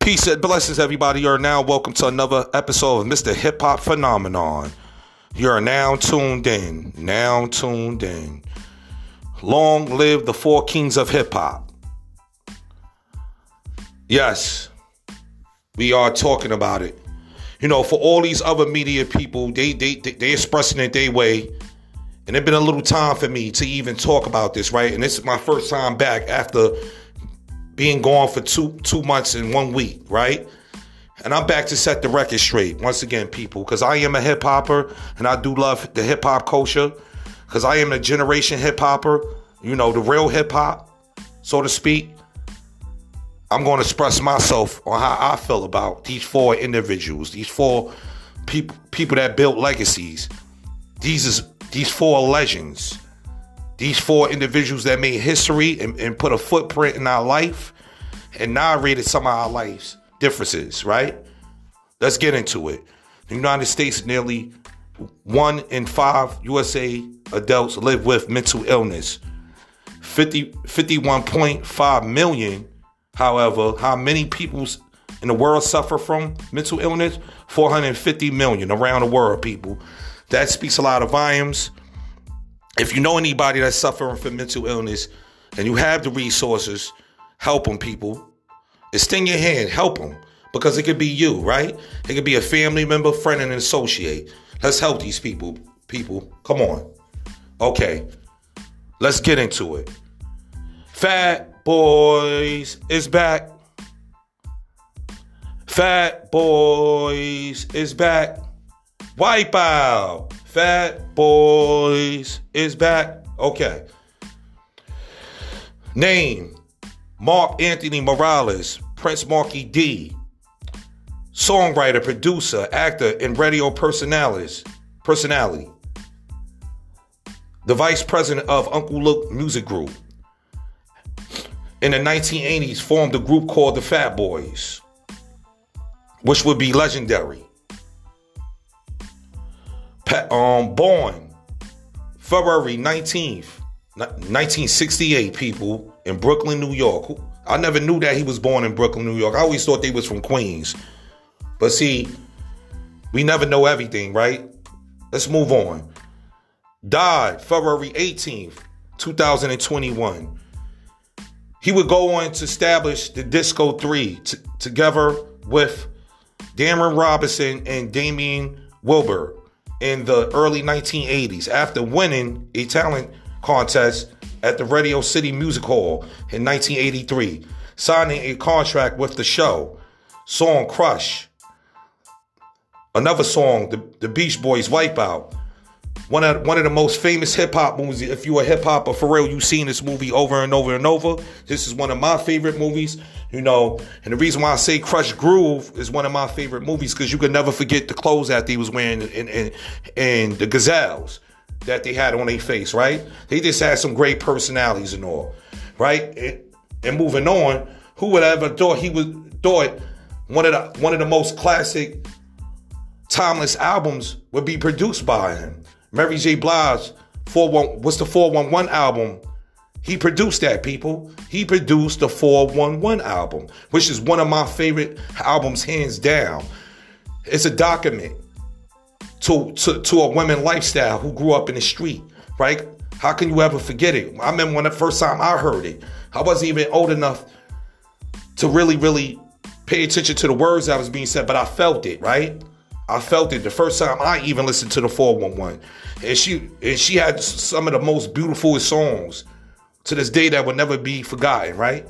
Peace and blessings, everybody. You are now welcome to another episode of Mr. Hip Hop Phenomenon. You are now tuned in. Long live the four kings of hip hop. Yes, we are talking about it. You know, for all these other media people, they expressing it their way. And it's been a little time for me to even talk about this, right? And this is my first time back after being gone for two months and 1 week, right? And I'm back to set the record straight once again, people, because I am a hip hopper and I do love the hip hop culture, because I am a generation hip hopper, you know, the real hip hop, so to speak. I'm going to express myself on how I feel about these four individuals, these four people that built legacies. These four legends. These four individuals that made history and put a footprint in our life and narrated some of our life's differences, right? Let's get into it. The United States, nearly 1 in 5 USA adults live with mental illness. 51.5 million, however, how many people in the world suffer from mental illness? 450 million around the world, people. That speaks a lot of volumes. If you know anybody that's suffering from mental illness and you have the resources, help them, people. Extend your hand, help them. Because it could be you, right? It could be a family member, friend, and an associate. Let's help these people. Come on. Okay. Let's get into it. Fat Boys is back. Fat Boys is back. Wipeout. Fat Boys is back. Okay. Name: Mark Anthony Morales, Prince Marky D. Songwriter, producer, actor, and radio personality. The vice president of Uncle Luke Music Group. In the 1980s, formed a group called the Fat Boys, which would be legendary. Born February 19th, 1968, people, in Brooklyn, New York. I never knew that he was born in Brooklyn, New York. I always thought they was from Queens. But see, we never know everything, right? Let's move on. Died February 18th, 2021. He would go on to establish the Disco 3 together with Darren Robinson and Damian Wilbur in the early 1980s, after winning a talent contest at the Radio City Music Hall in 1983, signing a contract with the show. Song Crush. Another song, the Beach Boys, Wipeout. One of the most famous hip-hop movies. If you're a hip-hopper for real, you've seen this movie over and over and over. This is one of my favorite movies, you know. And the reason why I say Crush Groove is one of my favorite movies, because you can never forget the clothes that he was wearing and the gazelles that they had on their face, right? They just had some great personalities and all, right? And moving on, who would have ever thought one of the most classic, timeless albums would be produced by him? Mary J. Blige, what's the 411 album? He produced that, people. He produced the 411 album, which is one of my favorite albums, hands down. It's a document to a women lifestyle who grew up in the street, right? How can you ever forget it? I remember when the first time I heard it, I wasn't even old enough to really, really pay attention to the words that was being said, but I felt it, right? I felt it the first time I even listened to the 411. And she had some of the most beautiful songs to this day that will never be forgotten, right?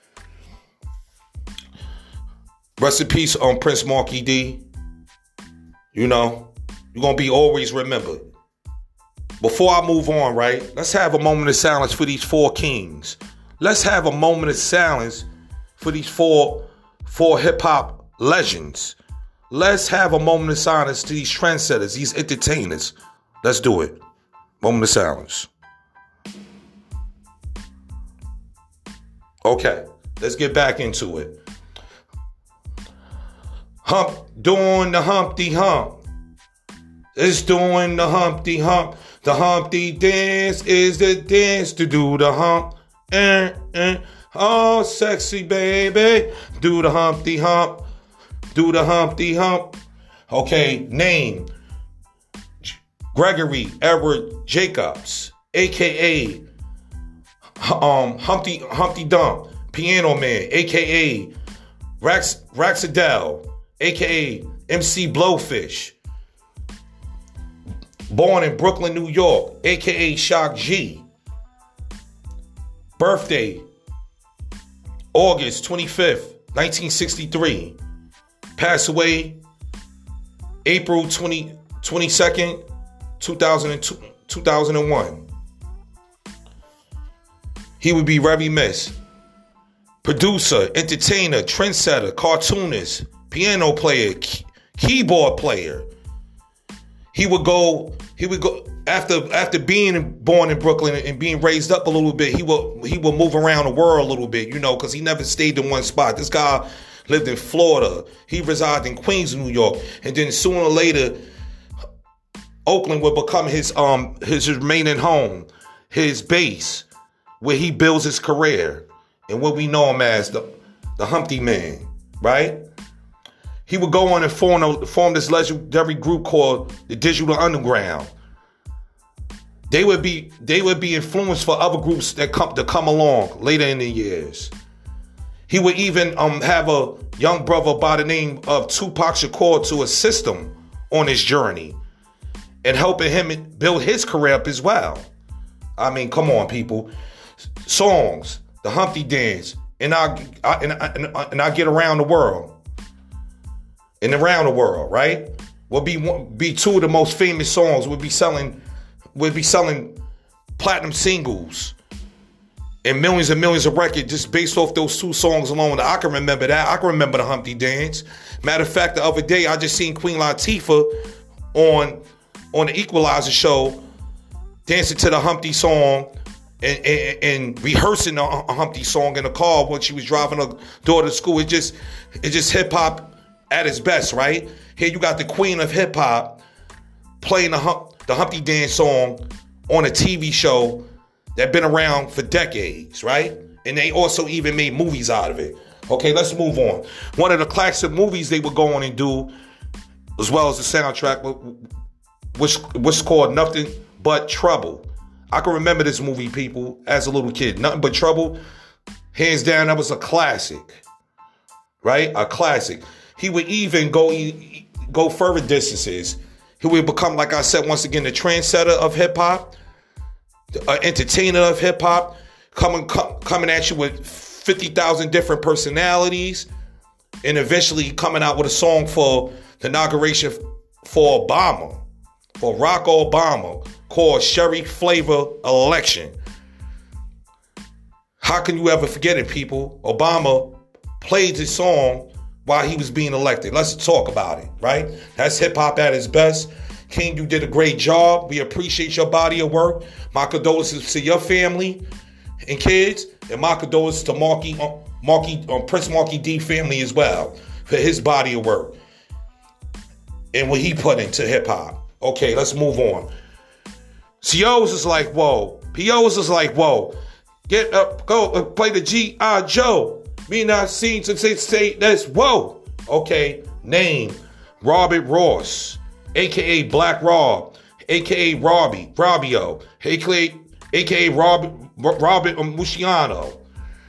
Rest in peace on Prince Marky D. You know, you're going to be always remembered. Before I move on, right, let's have a moment of silence for these four kings. Let's have a moment of silence for these four hip-hop legends. Let's have a moment of silence to these trendsetters, these entertainers. Let's do it. Moment of silence. Okay, let's get back into it. Doing the Humpty Hump. It's doing the Humpty Hump. The Humpty dance is the dance to do the hump. Oh, sexy baby. Do the Humpty Hump. Do the Humpty Hump. Okay, name. Gregory Edward Jacobs, a.k.a. Humpty Dump. Piano Man, a.k.a. Raxadell, a.k.a. MC Blowfish. Born in Brooklyn, New York, a.k.a. Shock G. Birthday, August 25th, 1963. Passed away, April 22nd, 2001. He would be very missed. Producer, entertainer, trendsetter, cartoonist, piano player, keyboard player. He would go after being born in Brooklyn and being raised up a little bit. He would move around the world a little bit, because he never stayed in one spot. This guy lived in Florida. He resided in Queens, New York, and then sooner or later, Oakland would become his remaining home, his base, where he builds his career, and what we know him as the Humpty Man, right? He would go on and form this legendary group called the Digital Underground. They would be influenced for other groups that come along later in the years. He would even have a young brother by the name of Tupac Shakur to assist him on his journey and helping him build his career up as well. I mean, come on, people. Songs, the Humpty Dance, and I get around the world. And around the world, right? Will be two of the most famous songs. Would be selling platinum singles and millions of records just based off those two songs alone. I can remember that. I can remember the Humpty Dance. Matter of fact, the other day I just seen Queen Latifah on the Equalizer show dancing to the Humpty song and rehearsing a Humpty song in the car when she was driving her daughter to school. It's just hip hop at its best, right? Here you got the queen of hip hop playing the Humpty Dance song on a TV show that been around for decades, right? And they also even made movies out of it. Okay, let's move on. One of the classic movies they would go on and do, as well as the soundtrack, which called Nothing But Trouble. I can remember this movie, people, as a little kid. Nothing But Trouble, hands down, that was a classic, right? A classic. He would even go further distances. He would become, like I said, once again, the trendsetter of hip hop, the entertainer of hip hop, coming at you with 50,000 different personalities, and eventually coming out with a song for the inauguration for Obama, for Barack Obama, called Cherry Flavor Election. How can you ever forget it, people? Obama played his song while he was being elected. Let's talk about it, right? That's hip-hop at its best. King, you did a great job. We appreciate your body of work. My condolences to your family and kids, and my condolences to Prince Marky D family as well for his body of work and what he put into hip-hop. Okay, let's move on. COs is like, whoa. POs is like, whoa. Get up, go play the G.I. Joe. Me not seen to say this. Whoa. Okay. Name. Robert Ross, a.k.a. Black Rob, a.k.a. Robbio, a.k.a. Robert Musciano.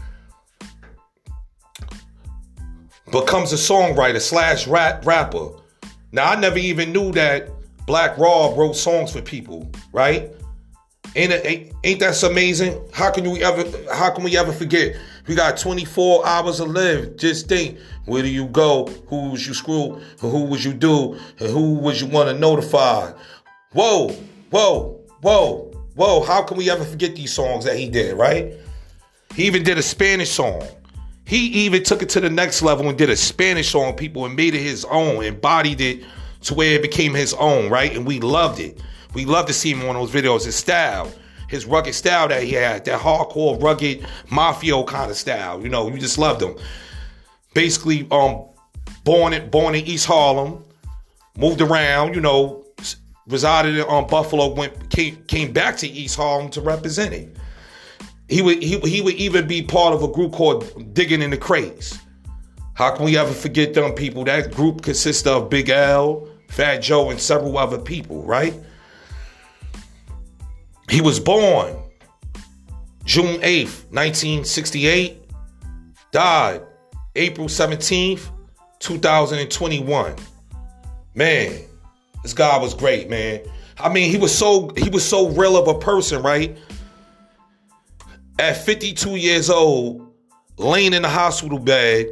Becomes a songwriter / rapper. Now, I never even knew that Black Rob wrote songs for people, right? Ain't that amazing? How can we ever forget? We got 24 hours to live. Just think, where do you go? Who would you screw? Who would you do? And who would you want to notify? Whoa. How can we ever forget these songs that he did, right? He even did a Spanish song. He even took it to the next level and did a Spanish song, people, and made it his own, embodied it to where it became his own, right? And we loved it. We loved to see him on those videos, his style. His rugged style that he had, that hardcore, rugged, mafia kind of style. You just loved him. Basically, born in East Harlem, moved around, resided in Buffalo, came back to East Harlem to represent it. He would even be part of a group called Digging in the Crates. How can we ever forget them people? That group consists of Big L, Fat Joe, and several other people, right? He was born June 8th, 1968. Died April 17th, 2021. Man, this guy was great, man. I mean, he was so real of a person, right? At 52 years old, laying in the hospital bed,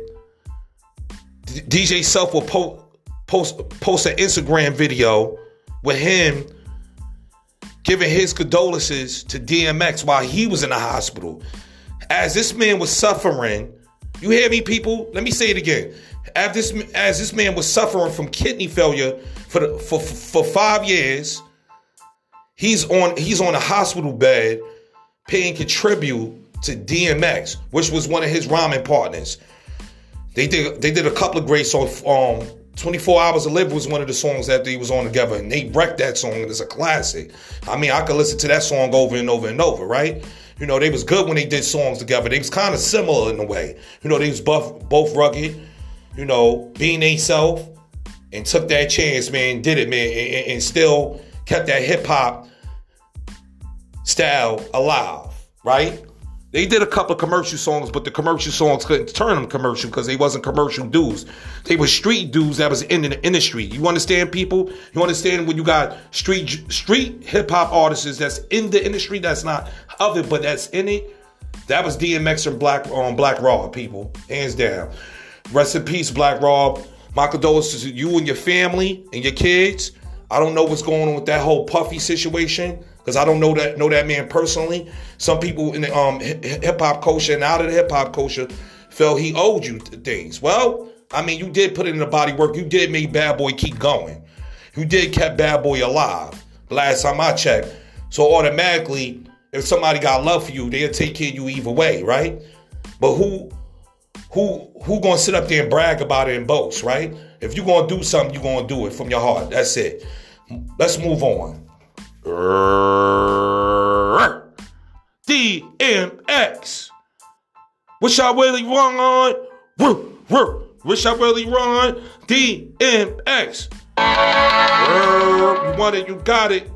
DJ Self will post an Instagram video with him giving his condolences to DMX while he was in the hospital. As this man was suffering, you hear me, people? Let me say it again. As this man was suffering from kidney failure for 5 years, he's on a hospital bed paying contribute to DMX, which was one of his rhyming partners. They did a couple of great songs. 24 Hours to Live was one of the songs that they was on together, and they wrecked that song, and it's a classic. I mean, I could listen to that song over and over and over, right? You know, they was good when they did songs together. They was kind of similar in a way. You know, they was both rugged, you know, being they self, and took that chance, man, did it, man, and still kept that hip-hop style alive, right? They did a couple of commercial songs, but the commercial songs couldn't turn them commercial because they wasn't commercial dudes. They were street dudes that was in the industry. You understand, people? You understand when you got street hip-hop artists that's in the industry, that's not of it, but that's in it? That was DMX and Black Rob, people. Hands down. Rest in peace, Black Rob. My condolences to you and your family and your kids. I don't know what's going on with that whole Puffy situation, because I don't know that man personally. Some people in the hip-hop culture and out of the hip-hop culture felt he owed you things. Well, I mean, you did put it in the body work. You did make Bad Boy keep going. You did kept Bad Boy alive the last time I checked. So automatically, if somebody got love for you, they'll take care of you either way, right? But who gonna sit up there and brag about it and boast, right? If you're gonna do something, you're gonna do it from your heart. That's it. Let's move on. DMX. Wish I really run. Wish I really run. DMX. You want it, you got it.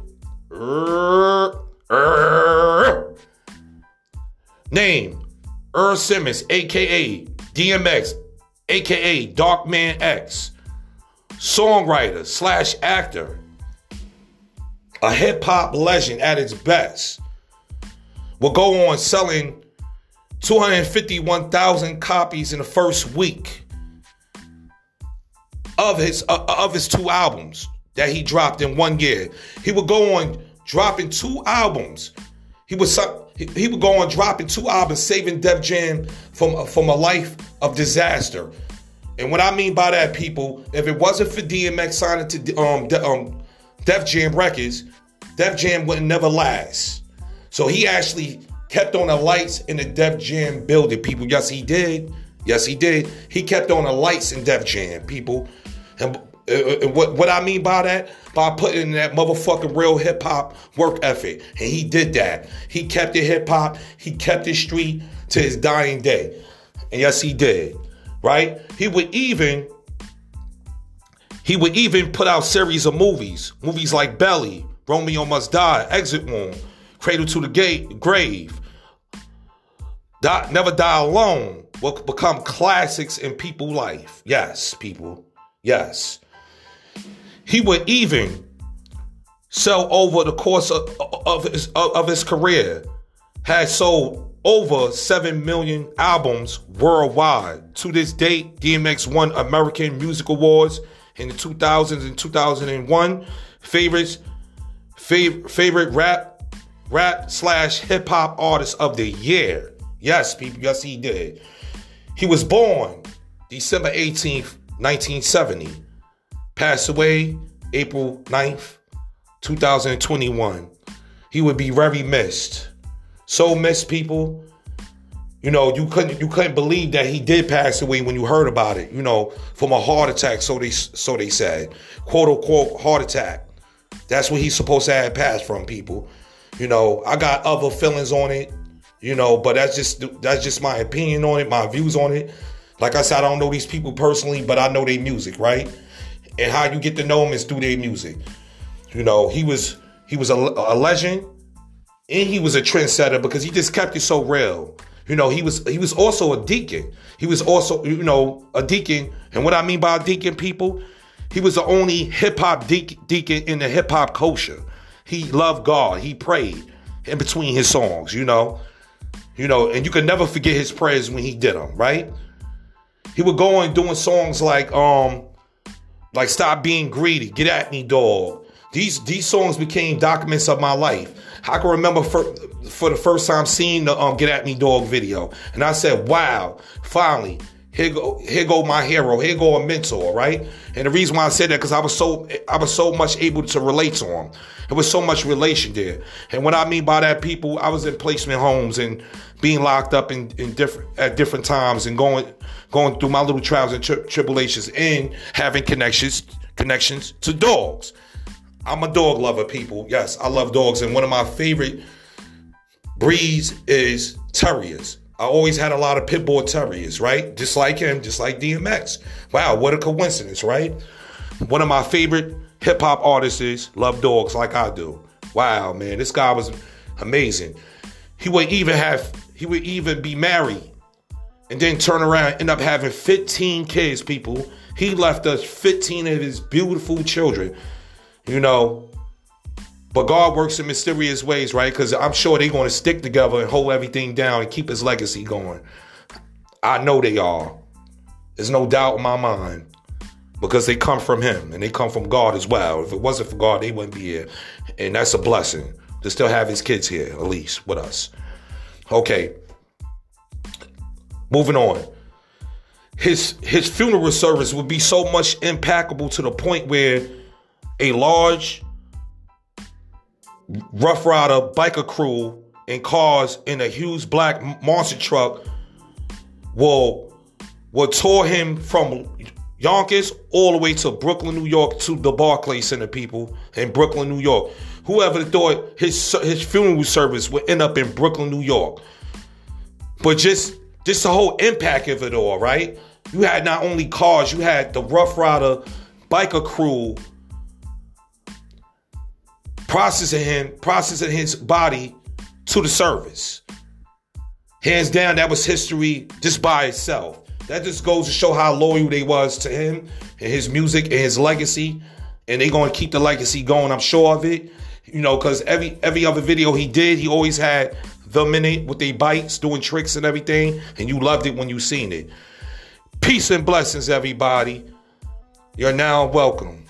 Name: Earl Simmons, a.k.a. DMX, a.k.a. Darkman X. Songwriter / actor. A hip-hop legend at its best. Will go on selling 251,000 copies in the first week of his 2 albums that he dropped in 1 year. He would go on dropping 2 albums. He would go on dropping 2 albums, saving Def Jam from a life of disaster. And what I mean by that, people, if it wasn't for DMX signing to Def Jam Records, Def Jam would never last. So he actually kept on the lights in the Def Jam building, people. Yes, he did. Yes, he did. He kept on the lights in Def Jam, people. And what I mean by that? By putting in that motherfucking real hip-hop work ethic. And he did that. He kept it hip-hop. He kept it street to his dying day. And yes, he did. Right? He would even put out series of movies. Movies like Belly, Romeo Must Die, Exit Wound, Cradle to the Grave, Never Die Alone will become classics in people's life. Yes, people. Yes. He would even sell over the course of his career, had sold over 7 million albums worldwide. To this date, DMX won American Music Awards in the 2000s and 2001 favorite rap / hip hop artist of the year. Yes, people. Yes, he did. He was born December 18th, 1970. Passed away April 9th, 2021. He would be very missed. So missed, people. You know, you couldn't believe that he did pass away when you heard about it, you know, from a heart attack, so they said. Quote unquote heart attack. That's what he's supposed to have passed from, people. You know, I got other feelings on it. You know, but that's just my opinion on it, my views on it. Like I said, I don't know these people personally, but I know their music, right? And how you get to know them is through their music. You know, he was a legend, and he was a trendsetter because he just kept it so real. You know, he was also a deacon. He was also, you know, a deacon. And what I mean by a deacon, people, he was the only hip-hop deacon in the hip-hop culture. He loved God. He prayed in between his songs, you know. You know, and you can never forget his prayers when he did them, right? He would go on doing songs like Stop Being Greedy, Get At Me, Dog. These songs became documents of my life. I can remember for the first time seeing the Get At Me, Dog video. And I said, wow, finally, here go my hero, here go a mentor, right? And the reason why I said that, because I was so much able to relate to him. There was so much relation there. And what I mean by that, people, I was in placement homes and being locked up at different times and going through my little trials and tribulations and having connections to dogs. I'm a dog lover, people. Yes, I love dogs. And one of my favorite breeds is terriers. I always had a lot of pit bull terriers, right? Just like him, just like DMX. Wow, what a coincidence, right? One of my favorite hip hop artists love dogs like I do. Wow, man, this guy was amazing. He would even be married and then turn around and end up having 15 kids, people. He left us 15 of his beautiful children, you know. But God works in mysterious ways, right? Because I'm sure they're going to stick together and hold everything down and keep his legacy going. I know they are. There's no doubt in my mind. Because they come from him and they come from God as well. If it wasn't for God, they wouldn't be here. And that's a blessing to still have his kids here, at least with us. Okay. Moving on. His funeral service would be so much impeccable to the point where a large Rough Rider biker crew in cars in a huge black monster truck will tour him from Yonkers all the way to Brooklyn, New York, to the Barclays Center, people, in Brooklyn, New York. Whoever thought his funeral service would end up in Brooklyn, New York. But just the whole impact of it all, right? You had not only cars, you had the Rough Rider biker crew processing his body to the service. Hands down, that was history just by itself. That just goes to show how loyal they was to him and his music and his legacy. And they going to keep the legacy going, I'm sure of it. You know, because every other video he did, he always had them in it with their bites, doing tricks and everything. And you loved it when you seen it. Peace and blessings, everybody. You're now welcome.